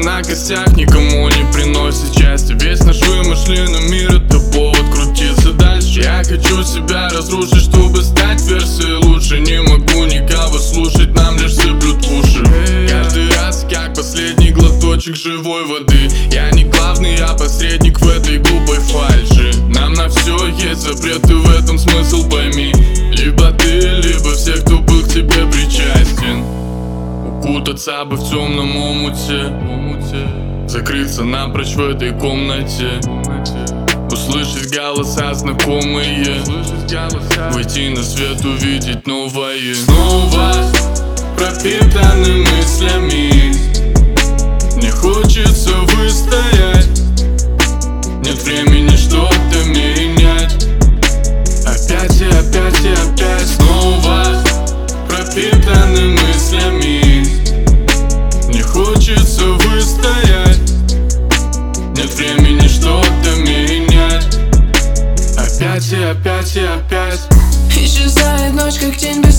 на костях, никому не приносит счастья. Весь наш вымышленный мир — это повод крутиться дальше. Я хочу себя разрушить, чтобы стать версией лучше. Не могу никого слушать, нам лишь сыплют в уши. Каждый раз как последний глоточек живой воды. Я не главный, я посредник в этой глупой фальши. Нам на все есть запрет, и в этом смысл пойми. Либо ты, либо все, кто был к тебе причастен. Укутаться бы в темном омуте, закрыться напрочь в этой комнате, услышать голоса знакомые, выйти на свет, увидеть новое. Снова пропитаны мыслями, не хочется выстоять. Нет времени что-то менять. Опять и опять и опять. Снова пропитаны мыслями, не хочется выстоять. Нет времени что-то менять. Опять и опять и опять. Исчезает ночь, как тень.